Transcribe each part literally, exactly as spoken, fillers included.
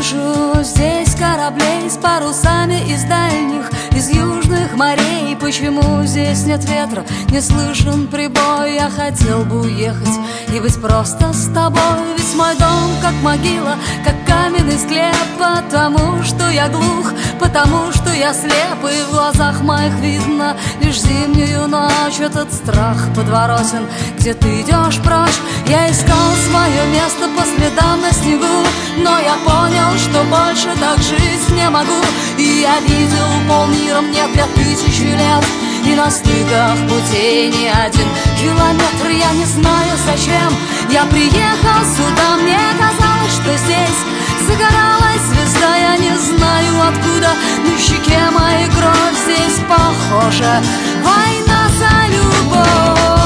вижу здесь кораблей с парусами из дальних, из южных морей. Почему здесь нет ветра, не слышен прибой? Я хотел бы уехать и быть просто с тобой. Ведь мой дом как могила, как каменный склеп. Потому что я глух, потому что я слеп, и в глазах моих видно лишь зимнюю ночь. Этот страх подворотен, где ты идешь прочь. Я искал свое место по следам на снегу, но я понял, что больше так жить не могу. И я видел полмира, мне две тысячи лет, и на стыках путей не один километр. Я не знаю, зачем я приехал сюда. Мне казалось, что здесь загоралась звезда. Я не знаю, откуда на щеке моей кровь. Здесь похоже война за любовь.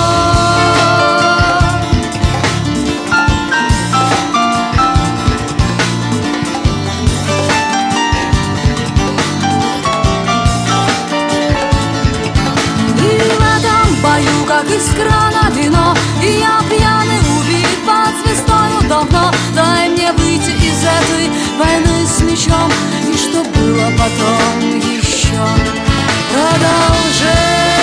Как из крана вино, и я пьяный убит под звездою давно. Дай мне выйти из этой войны с мечом, и что было потом еще продолжение.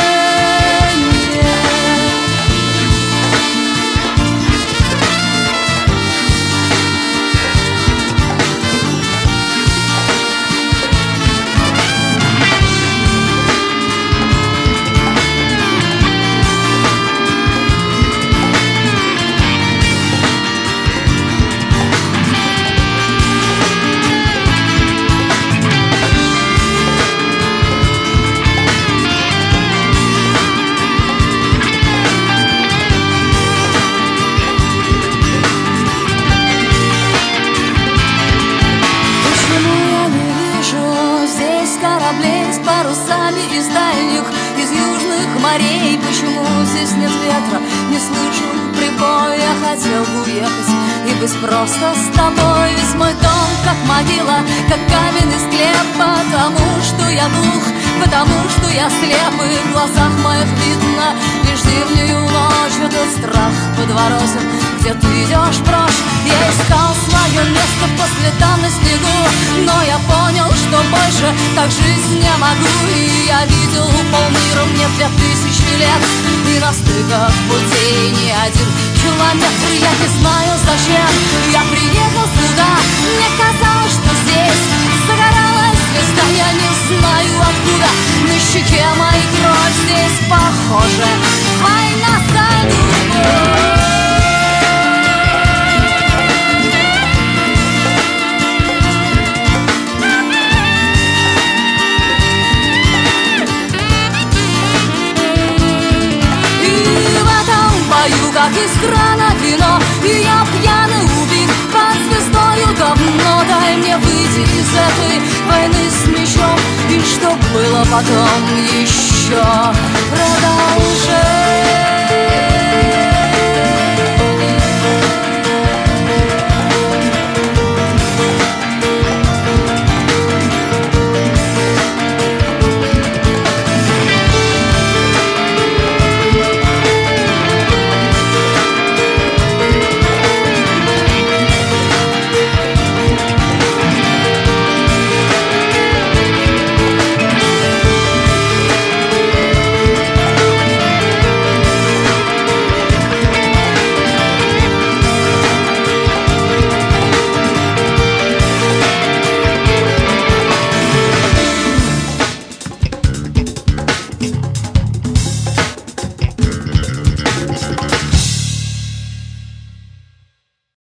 Из дальних, из южных морей. Почему здесь нет ветра, не слышу прибой? Я хотел бы уехать и быть просто с тобой. Ведь мой дом как могила, как каменный склеп. Потому что я глух, потому что я слеп, и в глазах моих видно лишь зимнюю ночь. Этот страх подворотен, где ты идешь прочь. Я искал свое место по следам на снегу, но я понял, что больше так жить не могу. И я видел полмира, мне две тысячи лет, и на стыках путей не один километр. Я не знаю, зачем я приехал сюда. Мне казалось, что здесь загоралась звезда. Я не знаю, откуда на щеке моей кровь. Здесь похоже война за любовь. Как из крана вино, и я пьяный убит под звездою давно. Дай мне выйти из этой войны с мечом, и что было потом еще продолжение.